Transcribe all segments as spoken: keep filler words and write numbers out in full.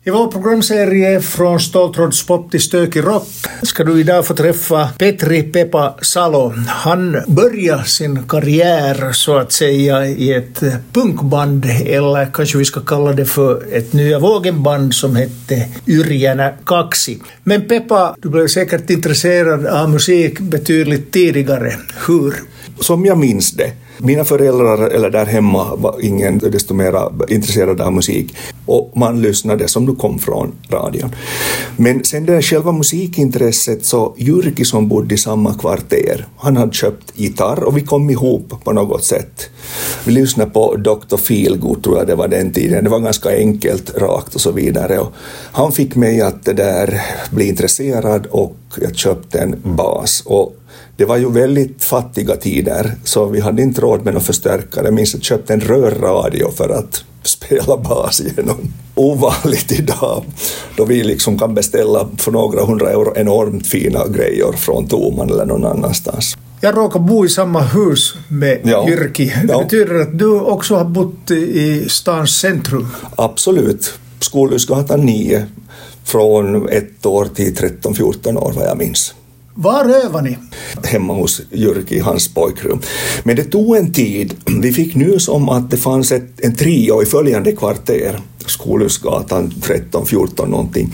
I vår programserie Från Ståltråds pop till stökig rock ska du idag få träffa Petri Pepa Salo. Han började sin karriär så att säga i ett punkband, eller kanske vi ska kalla det för ett nya vågenband som hette Yrjänä kaksi. Men Pepa, du blev säkert intresserad av musik betydligt tidigare. Hur? Som jag minns det. Mina föräldrar eller där hemma var ingen desto mer intresserad av musik. Och man lyssnade som du kom från radion. Men sen det själva musikintresset, så Jyrki som bodde i samma kvarter, han hade köpt gitarr och vi kom ihop på något sätt. Vi lyssnade på doktor Feelgood, tror jag det var den tiden. Det var ganska enkelt, rakt och så vidare. Och han fick mig att det där bli intresserad och jag köpte en bas. Och det var ju väldigt fattiga tider, så vi hade inte råd med någon förstärkare. Jag minns att jag köpte en rörradio för att spela bas igenom. Ovanligt idag, då vi liksom kan beställa för några hundra euro enormt fina grejer från Toman eller någon annanstans. Jag råkar bo i samma hus med ja. Jyrki. Det ja. betyder att du också har bott i stans centrum. Absolut. Skolhusgatan nio, från ett år till tretton fjorton år vad jag minns. Var övar ni? Hemma hos Jyrki i hans pojkrum. Men det tog en tid. Vi fick nys om att det fanns ett, en trio i följande kvarter. Skolhusgatan tretton fjorton någonting.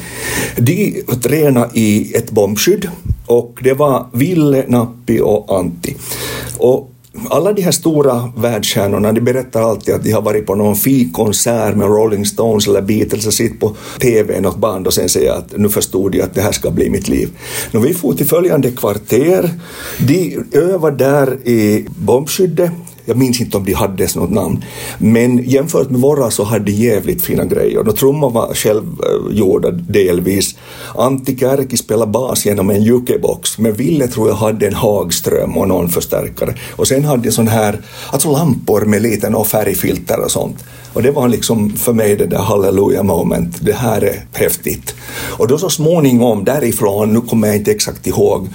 De tränade i ett bombskydd. Och det var Ville, Nappi och Antti. Och alla de här stora världsstjärnorna, de berättar alltid att de har varit på någon fikonsert med Rolling Stones eller Beatles och sitter på tv något band och sen säger att nu förstod jag att det här ska bli mitt liv. När vi får till följande kvarter, de övade där i bombskyddet. Jag minns inte om de hade något namn. Men jämfört med våra så hade de jävligt fina grejer. Och trummor var självgjorda delvis. Antti Kärki spelade bas genom en jukebox. Men Ville tror jag hade en Hagström och någon förstärkare. Och sen hade de sån här, alltså lampor med liten och färgfilter och sånt. Och det var liksom för mig det där halleluja moment. Det här är häftigt. Och då så småningom därifrån, nu kommer jag inte exakt ihåg,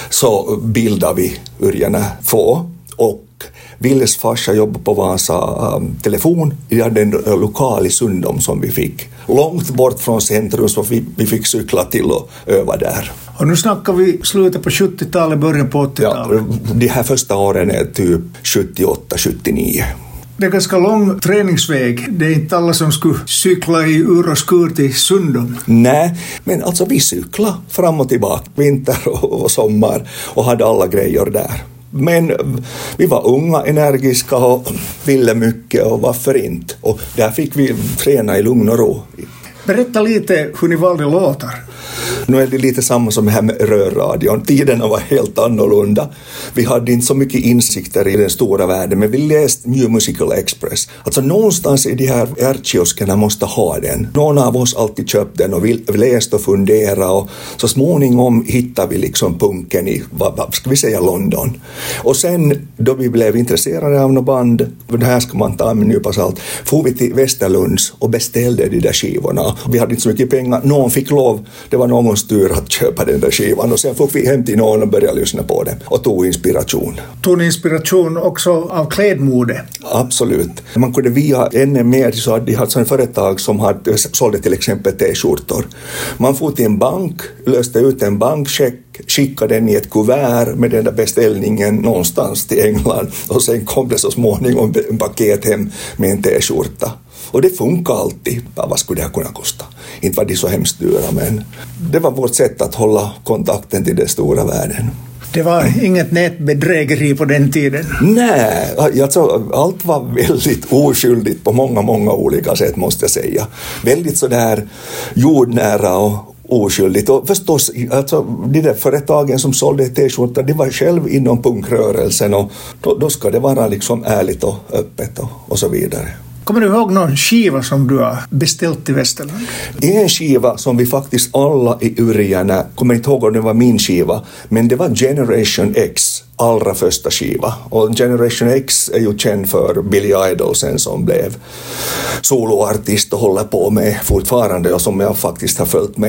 så bildade vi Yrjänä två. Och Villes farsa jobbade på Vasa um, telefon. Vi hade en uh, lokal i Sundom som vi fick. Långt bort från centrum, så vi, vi fick cykla till och öva där. Och nu snackar vi slutet på sjuttiotalet, början på åttiotalet. Ja, de här första åren är typ sjuttioåtta sjuttionio. Det är ganska lång träningsväg. Det är inte alla som skulle cykla i ur och skur till Sundom. Nej, men alltså vi cyklade fram och tillbaka, vinter och, och sommar, och hade alla grejer där. Men vi var unga, energiska och ville mycket, och varför inte? Och där fick vi träna i lugn och ro. Berätta lite hur ni valde låtar. Nu är det lite samma som här med rörradion. Tiderna var helt annorlunda. Vi hade inte så mycket insikter i den stora världen, men vi läste New Musical Express. Alltså någonstans i de här ärkioskerna måste ha den. Någon av oss alltid köpte den och vi läste och funderade, och så småningom hittade vi liksom punken i, vad ska vi säga, London. Och sen då vi blev intresserade av något band, det här ska man ta med nypa salt, får vi till Västerlunds och beställde de där skivorna. Vi hade inte så mycket pengar, någon fick lov, det var någon styr att köpa den där skivan, och sen får vi hem till någon och börja lyssna på den och tog inspiration. Tog inspiration också av klädmode? Absolut. Man kunde via ännu mer, så hade de haft ett företag som hade sålde till exempel t-skjortor. Man får till en bank, löste ut en bankcheck, skickade den i ett kuvert med den där beställningen någonstans till England, och sen kom det så småningom en paket hem med en t-skjorta. Och det funkar alltid. Ja, vad skulle det här kunna kosta? Inte var det så hemskt dyra, men det var vårt sätt att hålla kontakten till den stora världen. Det var inget nätbedrägeri på den tiden? Nej, alltså, allt var väldigt oskyldigt på många, många olika sätt, måste jag säga. Väldigt sådär jordnära och oskyldigt. Och förstås, alltså, de där företagen som sålde t-skjortor, det var själv inom punkrörelsen, och då, då ska det vara liksom ärligt och öppet och, och så vidare. Kommer du ihåg någon skiva som du har beställt i Västerland? En skiva som vi faktiskt alla i Yrjänä, kommer inte ihåg om det var min skiva, men det var Generation X, allra första skiva. Och Generation X är ju känd för Billy Idol sen, som blev soloartist och håller på med fortfarande, och som jag faktiskt har följt med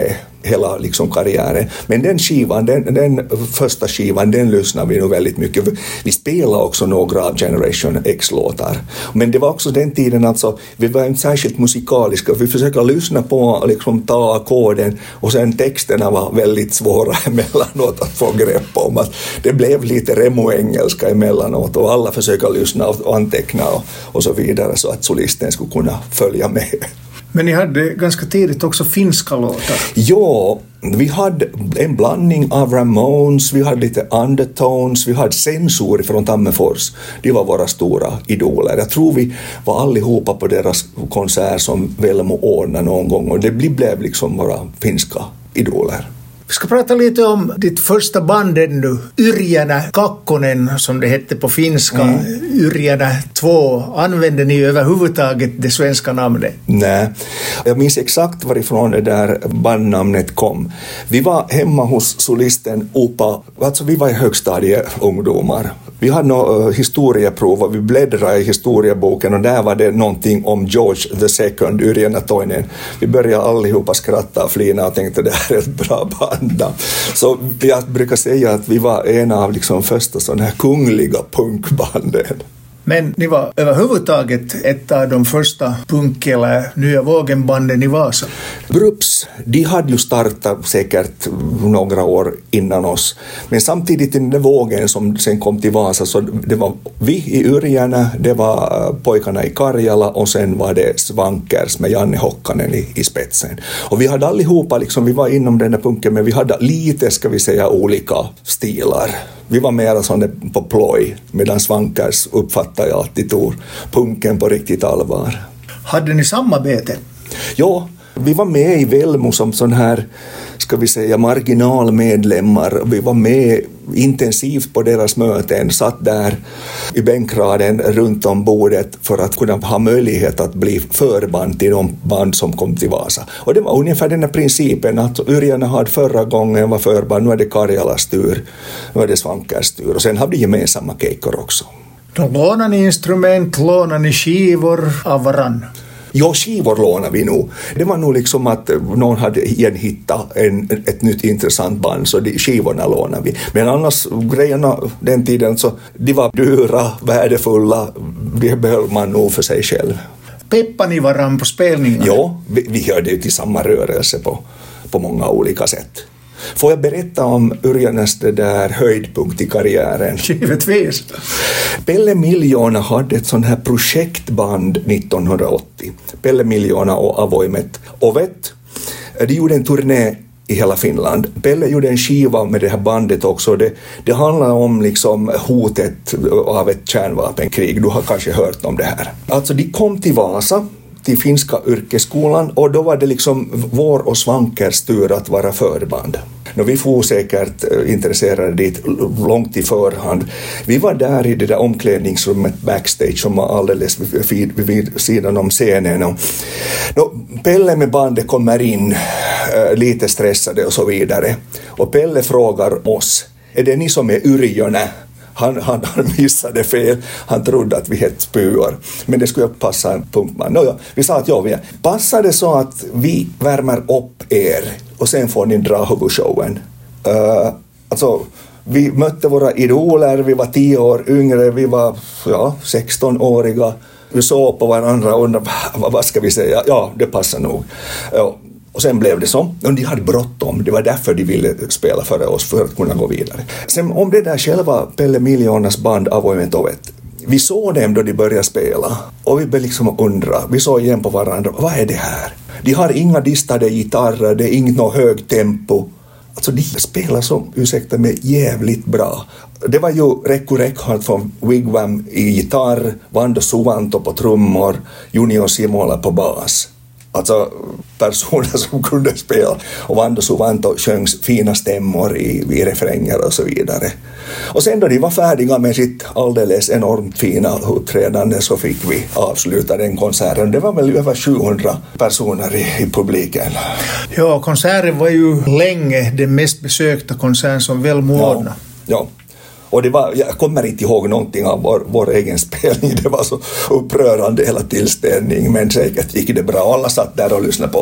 hela liksom karriären. Men den skivan, den, den första skivan, den lyssnar vi nu väldigt mycket. Vi spelar också några av Generation X-låtar. Men det var också den tiden alltså, vi var inte särskilt musikaliska. Vi försökte lyssna på, liksom ta ackorden, och sen texterna var väldigt svåra emellanåt att få grepp om. Att det blev lite remo-engelska emellanåt, och alla försökte lyssna och anteckna och, och så vidare, så att solisten skulle kunna följa med. Men ni hade ganska tidigt också finska låtar. Ja, vi hade en blandning av Ramones, vi hade lite Undertones, vi hade Censur från Tammerfors. De var våra stora idoler. Jag tror vi var allihopa på deras konsert som Velmo ordnade någon gång, och det blev liksom våra finska idoler. Vi ska prata lite om ditt första band ännu, Yrjänä Kakkonen som det hette på finska. Mm. Yrjänä två. Använde ni överhuvudtaget det svenska namnet? Nej, jag minns exakt varifrån det där bandnamnet kom. Vi var hemma hos solisten Opa, alltså vi var i högstadieungdomar. Vi hade några historieprov och vi bläddrade i historieboken, och där var det någonting om George the Second, Yrjänä Toinen. Vi började allihopa skratta och flina och tänkte det här är ett bra band. Så jag brukar säga att vi var en av liksom första sådana här kungliga punkbanden. Men ni var överhuvudtaget ett av de första punk- eller nya vågenbanden i Vasa. Brups, de hade ju startat säkert några år innan oss. Men samtidigt i den vågen som sen kom till Vasa, så det var vi i Yrjänä, det var pojkarna i Karjala, och sen var det Svankers med Janne Hokkanen i, i spetsen. Och vi hade allihopa, liksom, vi var inom den här punken, men vi hade lite, ska vi säga, olika stilar. Vi var mera sådana på ploj, medan Svankers uppfattade jag alltid tog punken på riktigt allvar. Hade ni samarbete? Ja, vi var med i Velmo som sån här, ska vi säga, marginalmedlemmar. Vi var med intensivt på deras möten, satt där i bänkraden runt om bordet för att kunna ha möjlighet att bli förband till de band som kom till Vasa. Och det var ungefär den här principen att Yrjänä hade förra gången var förband, nu är det Karjalas tur, nu är det Svankers tur, och sen hade vi gemensamma kejkor också. Då lånar ni instrument, lånar ni skivor av varann? Ja, skivor lånar vi nog. Det var nog liksom att någon hade igen hittat en, ett nytt intressant band, så de skivorna lånar vi. Men annars, grejerna den tiden, så de var dyra, värdefulla, det behöll man nog för sig själv. Peppar ni varann på spelningarna? Ja, vi, vi hörde ju till samma rörelse på, på många olika sätt. Får jag berätta om Yrjänäs det där höjdpunkt i karriären? Givetvis. Pelle Miljoona hade ett sånt här projektband nittonhundraåttio. Pelle Miljoona och Avoimet Ovet. De gjorde en turné i hela Finland. Pelle gjorde en skiva med det här bandet också. Det, det handlar om liksom hotet av ett kärnvapenkrig. Du har kanske hört om det här. Alltså de kom till Vasa, till finska yrkesskolan, och då var det liksom vår och Svankers tur att vara förband. Nå, vi får säkert intresserade dit långt i förhand. Vi var där i det där omklädningsrummet backstage som var alldeles vid, vid, vid sidan om scenen. Och, då, Pelle med bandet kommer in äh, lite stressade och så vidare. Och Pelle frågar oss, är det ni som är Yrjänä? Han, han, han missade fel. Han trodde att vi hette spyr. Men det skulle passa en punktman. No, ja, vi sa att ja, vi är. Passar det så att vi värmer upp er och sen får ni dra huvudshowen? Uh, alltså, vi mötte våra idoler. Vi var tio år yngre. Vi var ja, sexton-åriga. Vi såg på varandra och undrade, vad ska vi säga? Ja, det passar nog. Ja. Och sen blev det så. Och de hade bråttom. Det var därför de ville spela före oss, för att kunna gå vidare. Sen om det där själva Pelle Miljoonas band Avoimet Ovet. Vi såg dem då de började spela. Och vi började liksom undra. Vi såg igen på varandra. Vad är det här? De har inga distade gitarrer. Det är inget något högt tempo. Alltså de spelar som, ursäkta mig, jävligt bra. Det var ju Rekku Rekhardt från Wigwam i gitarr. Vando Suvanto på trummor. Junior Simola på bas. Alltså personer som kunde spela, och Vando Suvanto sjöng fina stämmor i, i refränger och så vidare. Och sen då de var färdiga med sitt alldeles enormt fina uppträdande, så fick vi avsluta den konserten. Det var väl över sjuhundra personer i, i publiken. Ja, konserten var ju länge den mest besökta konserten som Velmo ordnade. Ja, ja. Och det var, jag kommer inte ihåg någonting av vår, vår egen spelning. Det var så upprörande hela tillställning, men säkert gick det bra. Alla satt där och lyssnade på oss.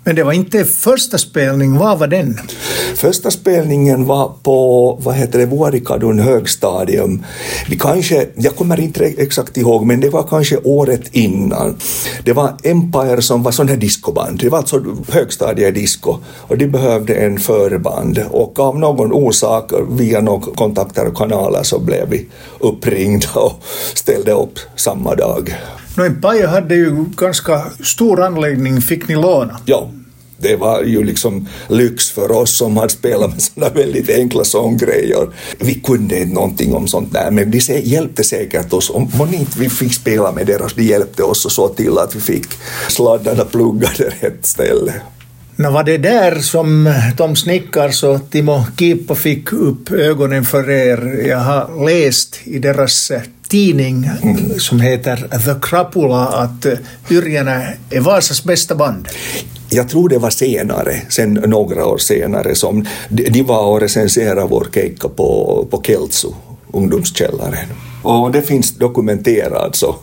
Men det var inte första spelning, vad var den? Första spelningen var på, vad heter det, Vuorikadun högstadium. Vi kanske, jag kommer inte exakt ihåg, men det var kanske året innan. Det var Empire som var sån här discoband. Det var alltså högstadiedisco och de behövde en förband. Och av någon orsak, via några kontakter och kanaler, så blev vi uppringda och ställde upp samma dag. No, Empire hade ju ganska stor anläggning, fick ni låna? Ja. Det var ju liksom lyx för oss som hade spelat med sådana väldigt enkla sånggrejer. Vi kunde inte någonting om sånt där, men de hjälpte säkert oss. Om man inte vi fick spela med deras, de hjälpte oss och så till att vi fick sladdarna pluggade rätt ställe. Nå, var det där som Tom Snickars och Timo Kiippo fick upp ögonen för er? Jag har läst i deras tidning mm. som heter The Krapula att Yrjänä är Vasas bästa band. Jag tror det var senare, sen några år senare, som de var och recenserade vår keikka på, på Keltsu, ungdomskällaren. Och det finns dokumenterat, så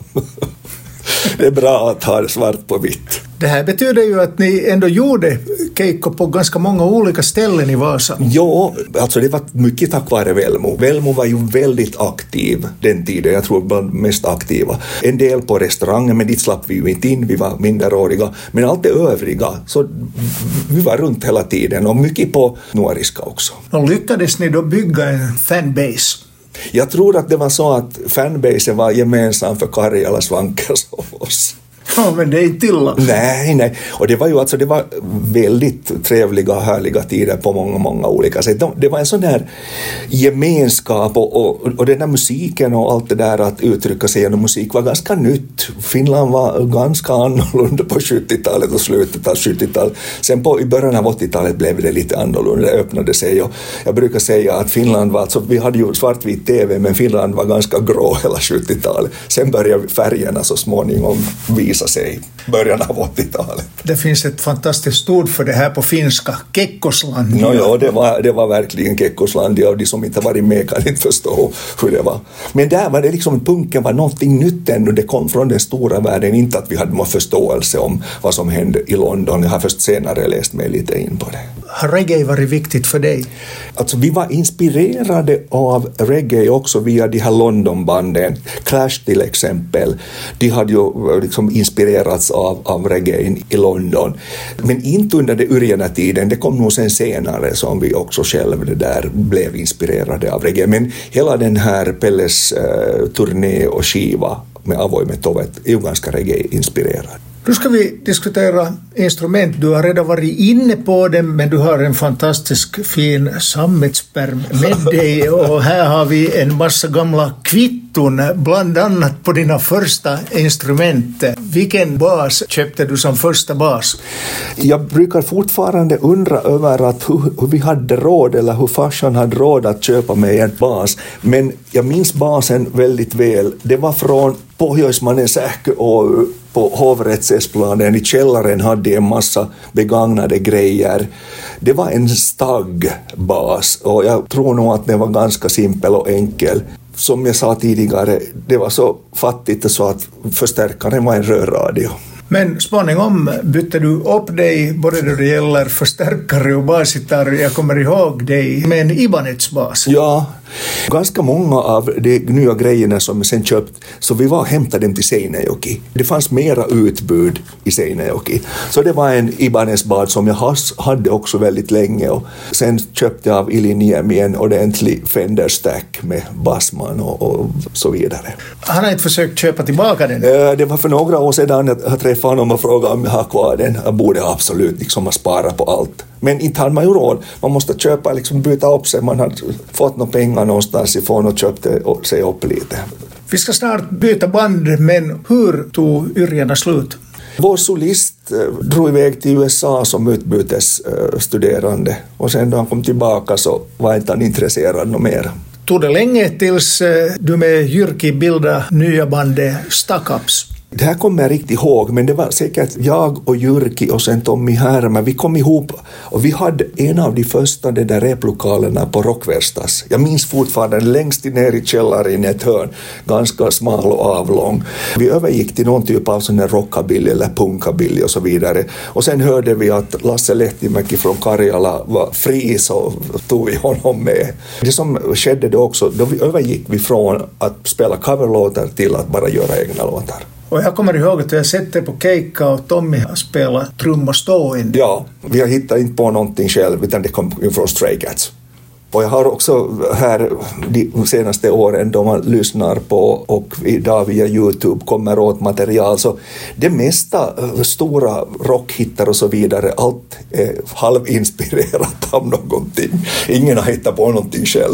det är bra att ha det svart på vitt. Det här betyder ju att ni ändå gjorde keikko på ganska många olika ställen i Vasa. Ja, alltså det var mycket tack vare Velmo. Velmo var ju väldigt aktiv den tiden, jag tror bland mest aktiva. En del på restaurangen, men dit slapp vi ju inte in, vi var minderåriga. Men allt det övriga, så vi var runt hela tiden och mycket på nuoriska också. Och lyckades ni då bygga en fanbase? Jag tror att det var så att fanbase var gemensam för Karjala, Svankers och oss. Ja, men det är inte illa. Nej, nej. Och det var ju alltså, det var väldigt trevliga och härliga tider på många, många olika sätt. Det var en sån här gemenskap och, och, och den där musiken och allt det där att uttrycka sig genom musik var ganska nytt. Finland var ganska annorlunda på sjuttiotalet och slutet av sjuttiotalet. Sen på, i början av åttiotalet blev det lite annorlunda, det öppnade sig. Och jag brukar säga att Finland var, alltså vi hade ju svartvit tv, men Finland var ganska grå hela sjuttiotalet. Sen började färgerna så småningom visa sig början av åttiotalet. Det finns ett fantastiskt ord för det här på finska, Kekkoslandia. No, ja, det var, det var verkligen Kekkoslandia, och de som inte varit med kan inte förstå hur det var. Men där var det liksom, punken var någonting nytt ännu, det kom från den stora världen, inte att vi hade någon förståelse om vad som hände i London. Jag har först senare läst mig lite in på det. Har reggae varit viktigt för dig? Alltså vi var inspirerade av reggae också via de här Londonbanden. Clash till exempel, de hade ju liksom inspirerats av, av reggae i London. Men inte under det Yrjänä-tiden, det kom nog sen senare som vi också själva det där blev inspirerade av reggae. Men hela den här Pelles eh, turné och skiva med Avoimet ovet är ju ganska reggae-inspirerad. Nu ska vi diskutera instrument. Du har redan varit inne på dem, men du har en fantastisk fin sammetspärm med dig. Och här har vi en massa gamla kvitton, bland annat på dina första instrument. Vilken bas köpte du som första bas? Jag brukar fortfarande undra över att hur, hur vi hade råd, eller hur farsan hade råd att köpa mig en bas. Men jag minns basen väldigt väl. Det var från Pohjoismannen sähkö Oy på Hovrättsesplanen. I källaren hade en massa begagnade grejer. Det var en staggbas och jag tror nog att den var ganska simpel och enkel. Som jag sa tidigare, det var så fattigt så att förstärkaren var en rörradio. Men småningom bytte du upp dig både då det gäller förstärkare och basgitarr. Jag kommer ihåg dig med en Ibanez-bas. Ja, ganska många av de nya grejerna som jag sen köpt, så vi var och hämtade dem till Seinäjoki. Det fanns mera utbud i Seinäjoki. Så det var en Ibanez-bas som jag hade också väldigt länge. Och sen köpte jag av Iliniemi en ordentlig Fender Stack med Bassman och, och så vidare. Han har inte försökt köpa tillbaka den? Det var för några år sedan att jag träffade honom och frågade om jag har kvar den. Jag borde absolut liksom spara på allt. Men inte har man ju råd. Man måste köpa, liksom byta upp sig. Man har fått några pengar någonstans ifrån och köpte sig upp lite. Vi ska snart byta band, men hur tog Yrjänä slut? Vår solist drog iväg till U S A som utbytesstuderande. Och sen då han kom tillbaka så var inte han intresserad något mer. Tog det länge tills du med Jyrki bildade nya bandet Stuck Ups? Det här kommer jag riktigt ihåg, men det var säkert jag och Jyrki och sen Tommy Härma. Vi kom ihop och vi hade en av de första de där replokalerna på Rockverstas. Jag minns fortfarande längst ner i källaren i ett hörn, ganska smal och avlång. Vi övergick till någon typ av sån här rockabilly eller punkabilly och så vidare. Och sen hörde vi att Lasse Lehtimäki från Karjala var fri, så tog vi honom med. Det som skedde då också, då vi övergick vi från att spela coverlåtar till att bara göra egna låtar. Och jag kommer ihåg att jag sett det på Keikka och Tommy har spelat trum och stående. Ja, vi har hittat inte på någonting själv utan det kom från Stray Cats. Och jag har också här de senaste åren då man lyssnar på och idag via YouTube kommer åt material, så det mesta stora rockhittar och så vidare, allt är halvinspirerat av någonting. Ingen har hittat på någonting själv.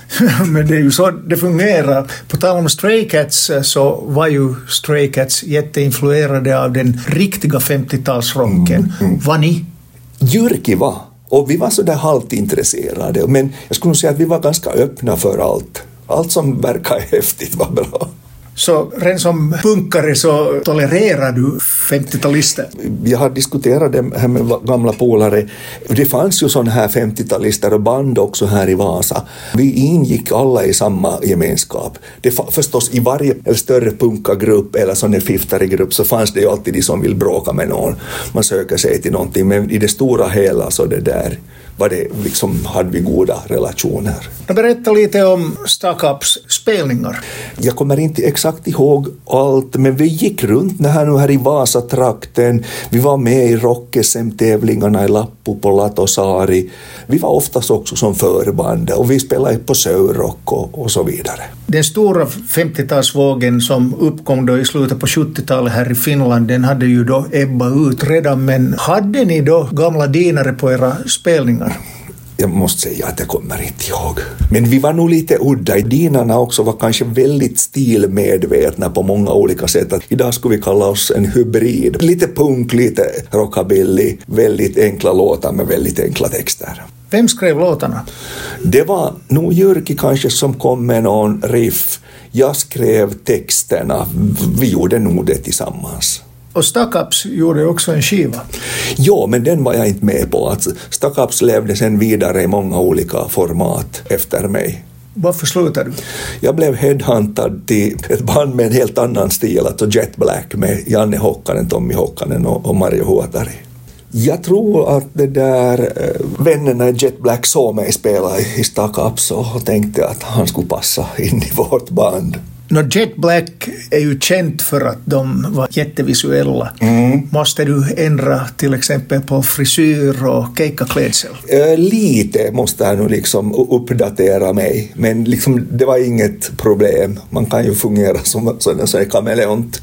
Men det är ju så det fungerar. På tal om Stray Cats så var ju Stray Cats jätteinfluerade av den riktiga femtiotalsrocken. Mm, mm. Var ni? Jyrki var. Och vi var så där halvt intresserade. Men jag skulle nog säga att vi var ganska öppna för allt. Allt som verkar häftigt var bra. Så rent som punkare så tolererar du femtiotalister? Jag har diskuterat det här med gamla polare. Det fanns ju sådana här femtiotalister och band också här i Vasa. Vi ingick alla i samma gemenskap. Det förstås i varje större punkagrupp eller sån här fiftare grupp så fanns det ju alltid de som vill bråka med någon. Man söker sig till någonting, men i det stora hela så det där var det liksom, hade vi goda relationer. Berätta lite om Stackups spelningar. Jag kommer inte exakt ihåg allt, men vi gick runt här nu här i Vasatrakten. Vi var med i rock-S M-tävlingarna i Lappu på Latosari. Vi var oftast också som förband och vi spelade på Sörock och, och så vidare. Den stora femtiotalsvågen som uppkom då i slutet på sjuttiotalet här i Finland, den hade ju då ebbat ut redan, men hade ni då gamla dinare på era spelningar? Jag måste säga att jag kommer inte ihåg. Men vi var nog lite udda. Dinarna också var kanske väldigt stilmedvetna på många olika sätt. Att idag skulle vi kalla oss en hybrid. Lite punk, lite rockabilly, väldigt enkla låtar med väldigt enkla texter. Vem skrev låtarna? Det var nog Jyrki kanske som kom med någon riff. Jag skrev texterna. Vi gjorde nog det tillsammans. Och Stackups gjorde också en skiva. Ja, men den var jag inte med på. Alltså, Stackups levde sen vidare i många olika format efter mig. Varför slutade du? Jag blev headhuntad till ett band med en helt annan stil, alltså Jet Black med Janne Hokkanen, Tommy Hokkanen och, och Mario Huotari. Jag tror att det där äh, vännerna i Jet Black såg mig spela i, i Stackups och tänkte att han skulle passa in i vårt band. No, Jet Black är ju känt för att de var jättevisuella. Mm. Måste du ändra till exempel på frisyr och keikkaklädsel? Äh, lite måste jag nu liksom uppdatera mig. Men liksom, det var inget problem. Man kan ju fungera som, som en kameleont.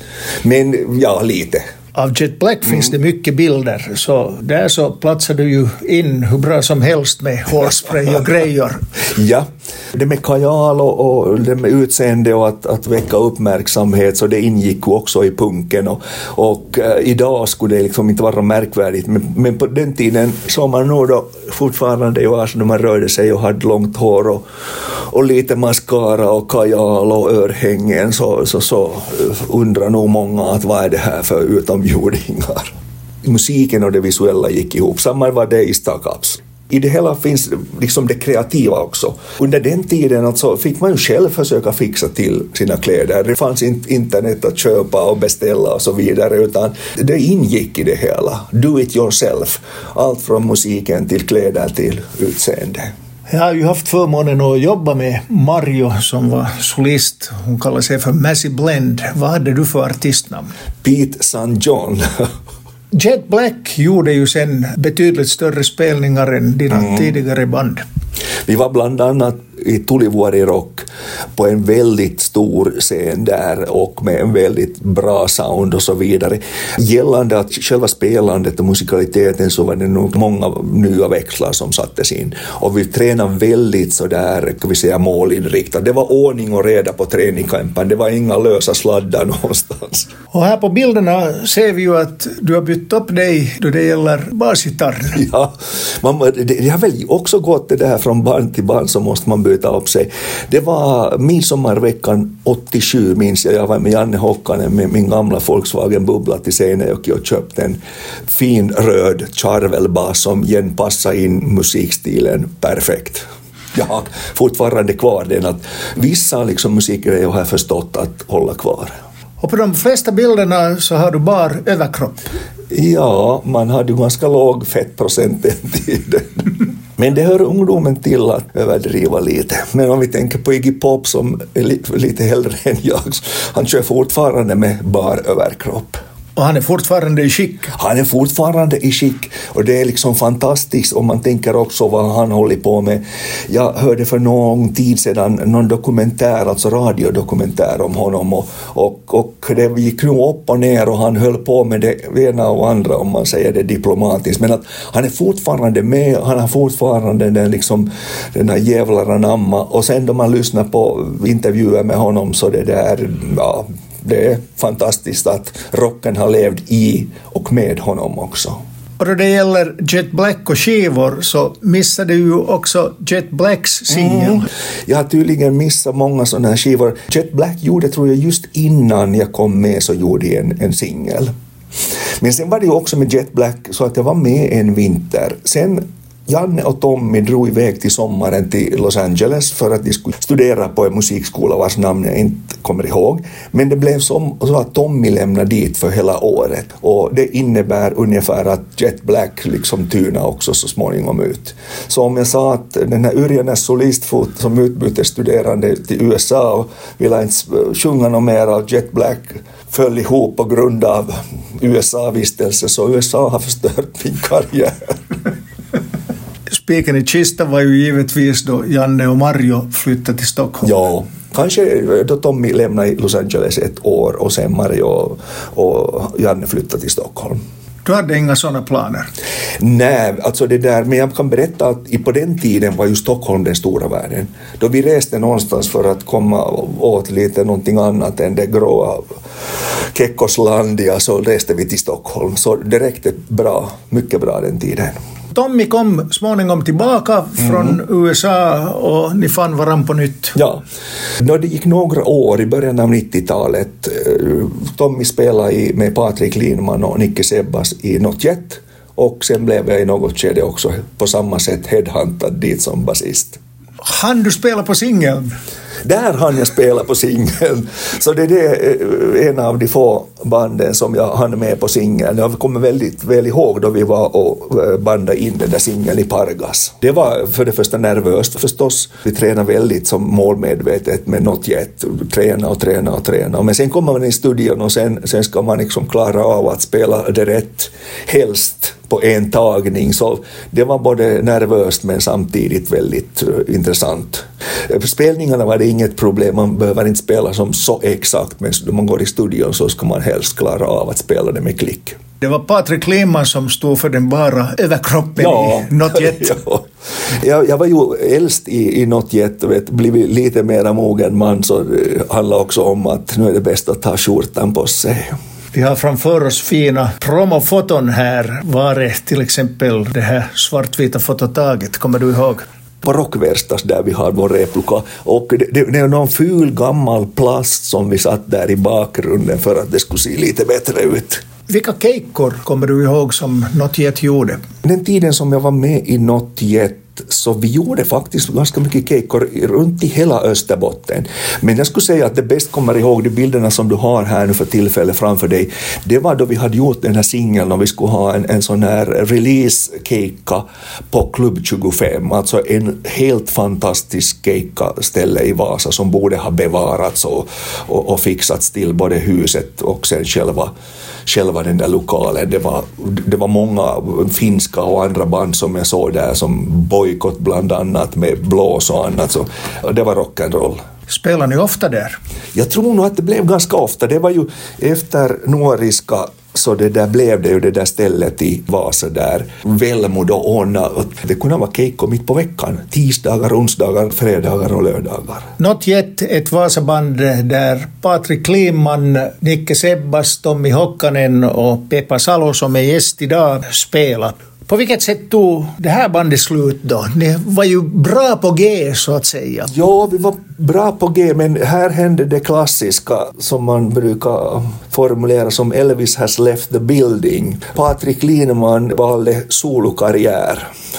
Men ja, lite. Av Jet Black finns mm. det mycket bilder, så där så platsar du ju in hur bra som helst med hårspray och grejer. Ja, det med kajal och, och det med utseende och att, att väcka uppmärksamhet, så det ingick också i punken och, och äh, idag skulle det liksom inte vara märkvärdigt, men, men på den tiden såg man nog då fortfarande ju alltså när man rörde sig och hade långt hår och, och lite mascara och kajal och örhängen, så, så, så undrar nog många att vad är det här för utom jordingar. Musiken och det visuella gick ihop. Samma var det i Stackups. I det hela finns liksom det kreativa också. Under den tiden alltså fick man ju själv försöka fixa till sina kläder. Det fanns inte internet att köpa och beställa och så vidare, utan det ingick i det hela. Do it yourself. Allt från musiken till kläder till utseende. Jag har ju haft förmånen att jobba med Mario som var solist. Hon kallar sig för Massive Blend. Vad hade du för artistnamn? Pete Saint John. Jet Black gjorde ju sen betydligt större spelningar än dina mm. tidigare band. Vi var bland annat i Tulivuori Rock på en väldigt stor scen där och med en väldigt bra sound och så vidare. Gällande att själva spelandet och musikaliteten så var det nog många nya växlar som sattes in. Och vi tränade väldigt så där, kan vi säga, målinriktat. Det var ordning och reda på träningskampen. Det var inga lösa sladdar någonstans. Och här på bilderna ser vi ju att du har bytt upp dig då det gäller basgitarren. Ja, man, det, det har väl också gått det där från band till band, så måste man byta upp sig. Det var midsommarveckan åttiosju, minns jag. Jag var med Janne Hokkanen med min gamla Volkswagen Bubbla till Seinäjoki och köpte en fin röd charvelbas som igen passade in musikstilen perfekt. Jag har fortfarande kvar den, att vissa liksom musikgrejer har jag förstått att hålla kvar. Och på de flesta bilderna så har du bara överkropp. Ja, man hade ju ganska låg fettprocent den tiden. Men det hör ungdomen till att överdriva lite. Men om vi tänker på Iggy Pop som är lite, lite hellre än jag, han kör fortfarande med bara överkropp. Och han är fortfarande i skick. Han är fortfarande i skick och det är liksom fantastiskt om man tänker också vad han håller på med. Jag hörde för någon tid sedan någon dokumentär, alltså radiodokumentär om honom och, och, och det gick nog upp och ner och han höll på med det ena och andra, om man säger det diplomatiskt. Men att han är fortfarande med, han har fortfarande den, liksom, den här jävlar anamma, och sen då man lyssnar på intervjuer med honom så det där, ja, det är fantastiskt att rocken har levt i och med honom också. Och då det gäller Jet Black och skivor så missade du ju också Jet Blacks singel. Mm. Jag har tydligen missat många sådana här skivor. Jet Black gjorde, tror jag, just innan jag kom med så gjorde jag en, en singel. Men sen var det ju också med Jet Black så att jag var med en vinter. Sen Janne och Tommy drog iväg till sommaren till Los Angeles för att de skulle studera på en musikskola vars namn jag inte kommer ihåg. Men det blev som så att Tommy lämnade dit för hela året. Och det innebär ungefär att Jet Black liksom tyna också så småningom ut. Så om jag sa att den här Yrjänäs solistfot som utbytesstuderande till U S A och ville inte sjunga något mer av Jet Black föll ihop på grund av U S A-vistelse, så U S A har förstört min karriär. Spiken i kistan var ju givetvis då Janne och Mario flyttade till Stockholm. Ja, kanske då Tommy lämnade i Los Angeles ett år och sen Mario och Janne flyttade till Stockholm. Du hade inga sådana planer? Nej, alltså det där, men jag kan berätta att på den tiden var ju Stockholm den stora världen. Då vi reste någonstans för att komma åt lite någonting annat än det gråa Kekkoslandia, så reste vi till Stockholm. Så det räckte bra, mycket bra den tiden. Tommy kom småningom tillbaka från mm. U S A och ni fann varann på nytt. Ja, då det gick några år i början av nittiotalet. Tommy spelade med Patrik Lindman och Nicke Sebbas i Not Yet, och sen blev jag i något skede också på samma sätt headhuntad dit som basist. Han du spela på singeln? Där hann jag spela på singeln. Så det är det, en av de få banden som jag hann med på singeln. Jag kommer väldigt väl ihåg då vi var och bandade in den där singeln i Pargas. Det var för det första nervöst förstås. Vi tränade väldigt som målmedvetet med Not Yet. Träna och träna och träna. Men sen kommer man i studion och sen, sen ska man liksom klara av att spela det rätt. Helst på en tagning, så det var både nervöst men samtidigt väldigt uh, intressant. Spelningarna var det inget problem, man behöver inte spela som så exakt, men när man går i studion så ska man helst klara av att spela det med klick. Det var Patrik Lindman som stod för den bara överkroppen ja. i Not Yet. ja. jag, jag var ju äldst i, i Not Yet och vet, blivit lite mer mogen man, så det handlar också om att nu är det bäst att ta skjortan på sig. Vi har framför oss fina promofoton här. Var är till exempel det här svartvita fototaget? Kommer du ihåg? På Rockverstas där vi har vår replika. Och det, det, det är någon ful gammal plast som vi satt där i bakgrunden för att det skulle se lite bättre ut. Vilka keikkor kommer du ihåg som Not Yet gjorde? Den tiden som jag var med i Not Yet, så vi gjorde faktiskt ganska mycket keikkor runt i hela Österbotten. Men jag skulle säga att det bäst kommer ihåg de bilderna som du har här nu för tillfället framför dig. Det var då vi hade gjort den här singeln och vi skulle ha en, en sån här release-keikka på Klubb tjugofem. Alltså en helt fantastisk keikka-ställe i Vasa som borde ha bevarats och, och, och fixats till både huset och sen själva själva den där lokalen. Det var, det var många finska och andra band som jag såg där, som Boykott bland annat med blås och annat. Så det var rock'n'roll. Spelar ni ofta där? Jag tror nog att det blev ganska ofta. Det var ju efter Nuoriska, så det där blev det ju det där stället i Vasa där Velmo och ordna. Det kunde vara keikko mitt på veckan. Tisdagar, onsdagar, fredagar och lördagar. Not Yet, ett Vasaband där Patrik Lindman, Nicke Sebbas, Tommy Hokkanen och Pepa Salo som är gäst idag spelar. På vilket sätt tog det här bandet slut då? Ni var ju bra på G så att säga. Ja, vi var bra på G, men här hände det klassiska som man brukar formulera som Elvis has left the building. Patrik Lindeman valde solokarriär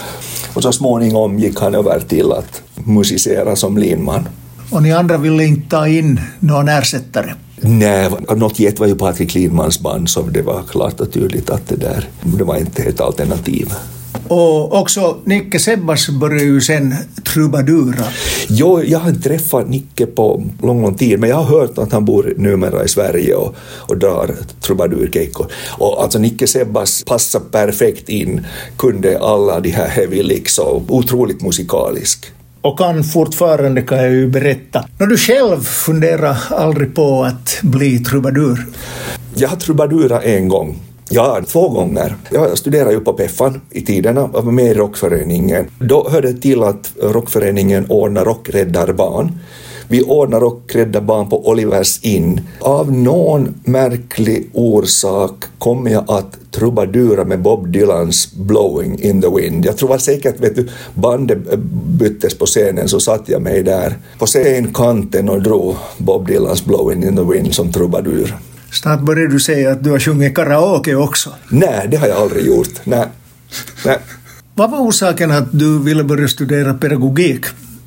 och så småningom gick han över till att musicera som Lindeman. Och ni andra ville inte ta in någon ersättare? Nej, något gett var ju Patrik Lindmans band, så det var klart och tydligt att det där, det var inte ett alternativ. Och också Nicke Sebbas började ju sen trubadura. Jo, jag har inte träffat Nicke på lång, lång tid, men jag har hört att han bor numera i Sverige och, och drar trubadurkeikor. Och alltså Nicke Sebbas passar perfekt in, kunde alla de här heavy licks och otroligt musikalisk. Och kan fortfarande, kan jag ju berätta. När du själv funderar aldrig på att bli trubadur? Jag har trubadurat en gång. Ja, två gånger. Jag studerade ju på Peffan i tiderna och var med i rockföreningen. Då hörde det till att rockföreningen ordnar rockräddarbarn. Vi ordnar rockräddarbarn på Olivers Inn. Av någon märklig orsak kom jag att trubadura med Bob Dylans Blowing in the Wind. Jag tror var säkert, vet du, bandet byttes på scenen, så satt jag mig där på scenkanten och drog Bob Dylans Blowing in the Wind som trubadur. Snart börjar du säga att du har sjungit karaoke också. Nej, det har jag aldrig gjort. Nej. Nej. Vad var orsaken att du ville börja studera pedagogik?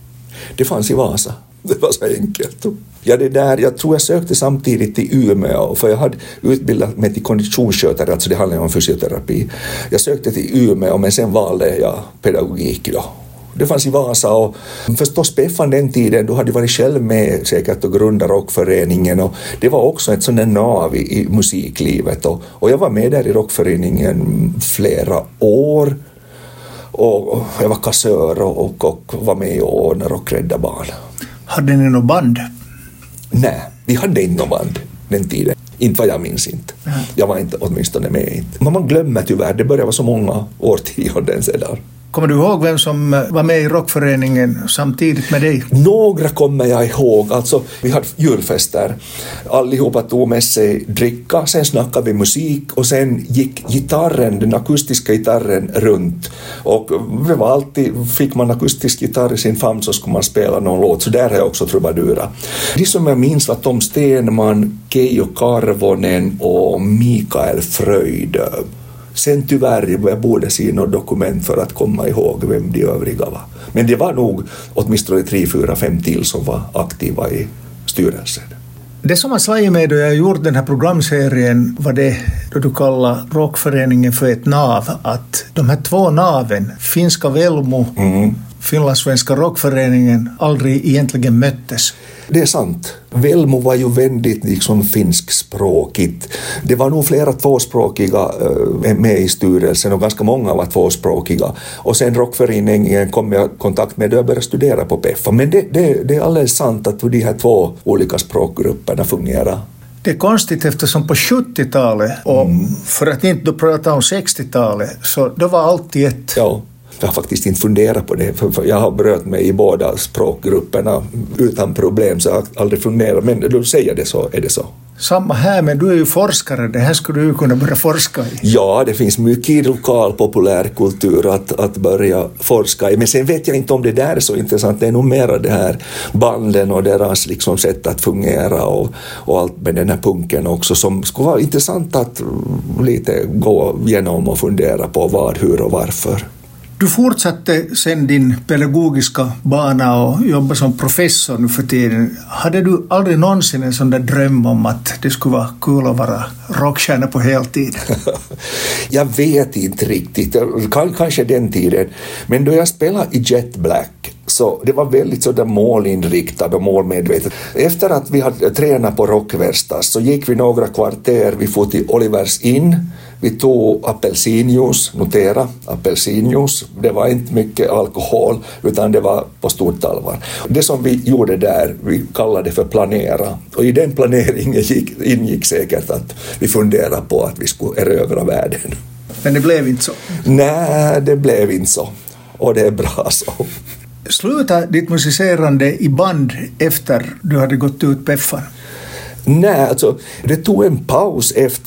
Det fanns i Vasa. Det var så enkelt. Ja, det där, jag tror jag sökte samtidigt till Umeå, för jag hade utbildat mig till konditionsskötare, alltså det handlar om fysioterapi. Jag sökte till Umeå, men sen valde jag pedagogik då. Det fanns i Vasa, och förstås Peffan den tiden, då hade jag varit själv med säkert och grundat rockföreningen, och det var också ett sånt där nav i, i musiklivet, och, och jag var med där i rockföreningen flera år, och jag var kassör och, och, och var med och ordnade rockräddarbarn. Hade ni något band? Nej, vi hade inte något band den tiden. Inte vad jag minns inte. Mm. Jag var inte åtminstone med inte. Men man glömmer tyvärr, det började vara så många årtionden sedan. Kommer du ihåg vem som var med i rockföreningen samtidigt med dig? Några kommer jag ihåg. Alltså, vi hade julfester. Allihopa tog med sig dricka. Sen snackade vi musik. Och sen gick gitarren, den akustiska gitarren, runt. Och det var alltid, fick man akustisk gitarr i sin famn så skulle man spela någon låt. Så där har jag också trubadura. Det som jag minns var Tom Stenman, Keijo Karvonen och Mikael Fröjdö. Sen tyvärr, jag borde se något dokument för att komma ihåg vem de övriga var. Men det var nog åtminstone tre, fyra, fem till som var aktiva i styrelsen. Det som har slagit mig då jag gjort den här programserien var det då du kallar rockföreningen för ett nav. Att de här två naven, finska Velmo, mm. finlandssvenska rockföreningen, aldrig egentligen möttes. Det är sant. Velmo var ju väldigt liksom finskspråkigt. Det var nog flera tvåspråkiga äh, med i styrelsen, och ganska många var tvåspråkiga. Och sen rockföreningen kom jag i kontakt med det och började studera på Peffa. Men det, det, det är alldeles sant att de här två olika språkgrupperna fungerar. Det är konstigt eftersom på sjuttiotalet, och mm. för att inte prata om sextiotalet, så då var alltid ett... Ja. Jag har faktiskt inte funderat på det, för jag har bröt mig i båda språkgrupperna utan problem, så jag har aldrig funderat, men du säger det så är det så. Samma här, men du är ju forskare, det här skulle du ju kunna börja forska i. Ja, det finns mycket lokal populärkultur att, att börja forska i, men sen vet jag inte om det där är så intressant. Det är nog mer det här banden och deras liksom sätt att fungera och, och allt med den här punken också, som skulle vara intressant att lite gå igenom och fundera på vad, hur och varför. Du fortsatte sen din pedagogiska bana och jobba som professor nu för tiden. Hade du aldrig någonsin en sån där dröm om att det skulle vara kul att vara rockstjärna på heltid? Jag vet inte riktigt, kanske den tiden. Men då jag spelade i Jet Black, så det var väldigt sådär målinriktat och målmedvetet. Efter att vi hade tränat på Rockverstas så gick vi några kvarter, vi får till Olivers Inn. Vi tog apelsinjuice, notera, apelsinjuice. Det var inte mycket alkohol, utan det var på stort allvar. Det som vi gjorde där, vi kallade det för planera. Och i den planeringen gick, ingick säkert att vi funderade på att vi skulle erövra världen. Men det blev inte så? Nej, det blev inte så. Och det är bra så. Sluta ditt musicerande i band efter du hade gått ut Peffan? Nej, alltså det tog en paus efter att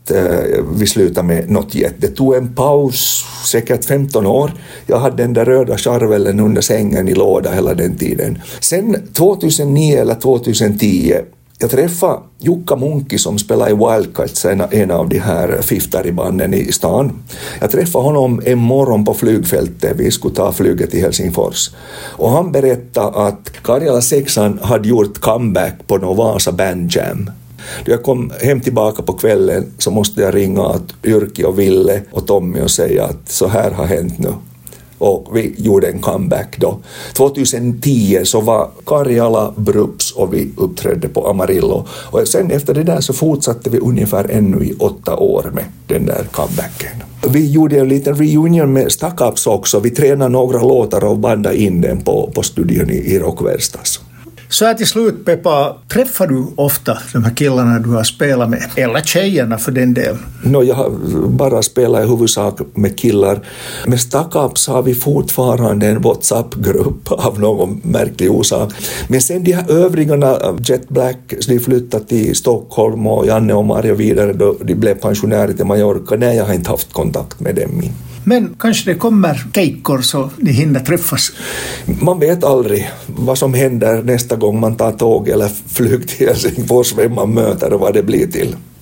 eh, vi slutade med något jätte. Det tog en paus, säkert femton år. Jag hade den där röda charvellen under sängen i låda hela den tiden. Sen tjugohundranio eller tjugohundratio jag träffade Jukka Munki som spelar i Wildcats, en av de här fiftaribanden i stan. Jag träffade honom en morgon på flygfältet, vi skulle ta flyget till Helsingfors. Och han berättade att Karjala sexan hade gjort comeback på Novasa Band Jam. Då jag kom hem tillbaka på kvällen så måste jag ringa att Yrki och Ville och Tommy och säga att så här har hänt nu. Och vi gjorde en comeback då. tjugohundratio så var Karjala Brups och vi uppträdde på Amarillo. Och sen efter det där så fortsatte vi ungefär ännu i åtta år med den där comebacken. Vi gjorde en liten reunion med Stackups också. Vi tränade några låtar och bandade in den på, på studion i, i Rockverstas. Så här till slut, Peppa, träffar du ofta de här killarna du har spelat med? Eller tjejerna för den delen? No, jag har bara spelat i huvudsak med killar. Med Stackups har vi fortfarande en WhatsApp-grupp av någon märklig orsak. Men sen de här övrigarna, Jet Black, de flyttade till Stockholm och Janne och Mario vidare då de blev pensionärer till Mallorca. Nej, jag har inte haft kontakt med dem. Men kanske det kommer keikkor så ni hinner träffas? Man vet aldrig vad som händer nästa gång man tar tåg eller flyg till Helsingfors, vem man möter och vad det blir till.